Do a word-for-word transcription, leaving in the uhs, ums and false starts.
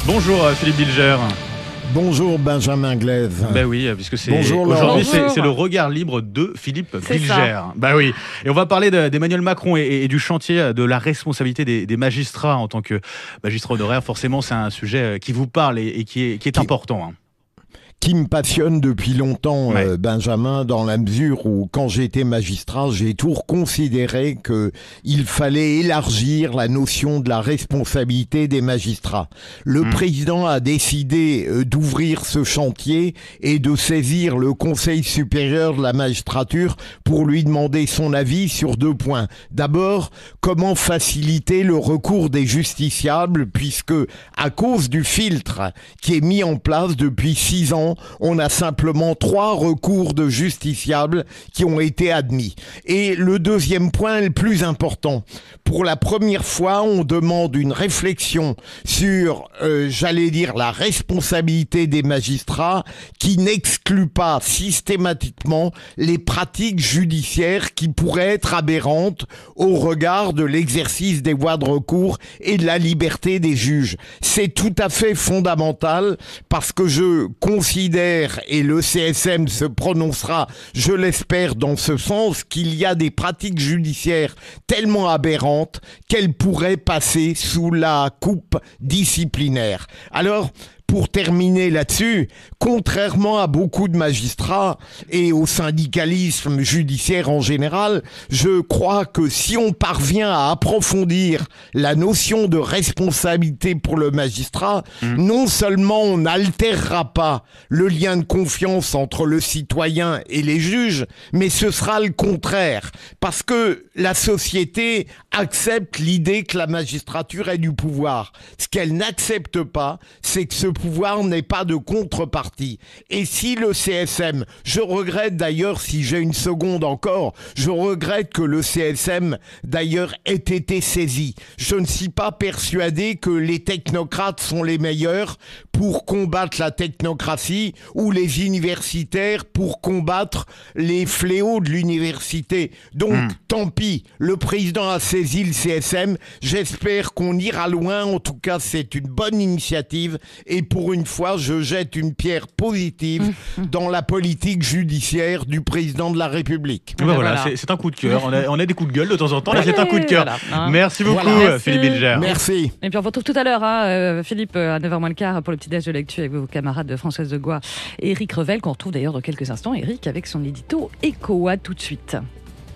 Bonjour euh, Philippe Bilger. Bonjour Benjamin Glaise. Ben oui, puisque c'est Bonjour, aujourd'hui c'est, Bonjour. c'est le regard libre de Philippe C'est Bilger. ça. Ben oui. Et on va parler de- d'Emmanuel Macron et, et du chantier de la responsabilité des, des magistrats en tant que magistrat honoraire. Forcément, c'est un sujet qui vous parle et, et qui est, qui est Qui- important. hein. Qui me passionne depuis longtemps, Ouais. euh, Benjamin, dans la mesure où, quand j'étais magistrat, j'ai toujours considéré qu'il fallait élargir la notion de la responsabilité des magistrats. Le Mmh. président a décidé euh, d'ouvrir ce chantier et de saisir le Conseil supérieur de la magistrature pour lui demander son avis sur deux points. D'abord, comment faciliter le recours des justiciables, puisque, à cause du filtre qui est mis en place depuis six ans, on a simplement trois recours de justiciables qui ont été admis. Et le deuxième point est le plus important. Pour la première fois, on demande une réflexion sur, euh, j'allais dire, la responsabilité des magistrats qui n'exclut pas systématiquement les pratiques judiciaires qui pourraient être aberrantes au regard de l'exercice des voies de recours et de la liberté des juges. C'est tout à fait fondamental parce que je considère, et le C S M se prononcera, je l'espère, dans ce sens, qu'il y a des pratiques judiciaires tellement aberrantes qu'elles pourraient passer sous la coupe disciplinaire. Alors, pour terminer là-dessus, contrairement à beaucoup de magistrats et au syndicalisme judiciaire en général, je crois que si on parvient à approfondir la notion de responsabilité pour le magistrat, mmh. non seulement on n'altérera pas le lien de confiance entre le citoyen et les juges, mais ce sera le contraire, parce que la société accepte l'idée que la magistrature ait du pouvoir. Ce qu'elle n'accepte pas, c'est que ce pouvoir n'est pas de contrepartie. Et si le C S M, je regrette d'ailleurs, si j'ai une seconde encore, je regrette que le C S M d'ailleurs ait été saisi. Je ne suis pas persuadé que les technocrates sont les meilleurs pour combattre la technocratie ou les universitaires pour combattre les fléaux de l'université. Donc, mmh. tant pis, le président a saisi le C S M, j'espère qu'on ira loin, en tout cas c'est une bonne initiative et pour une fois je jette une pierre positive mmh. dans la politique judiciaire du président de la République. Ben voilà, voilà. C'est, c'est un coup de cœur, on a, on a des coups de gueule de temps en temps, là c'est un coup de cœur. Voilà. Merci beaucoup voilà. Philippe Bilger. Merci. Et puis on vous retrouve tout à l'heure, hein, Philippe, à neuf heures moins le quart pour le petit déj de lecture avec vos camarades de Françoise Degois et Éric Revel, qu'on retrouve d'ailleurs dans quelques instants, Éric avec son édito Écho. À tout de suite.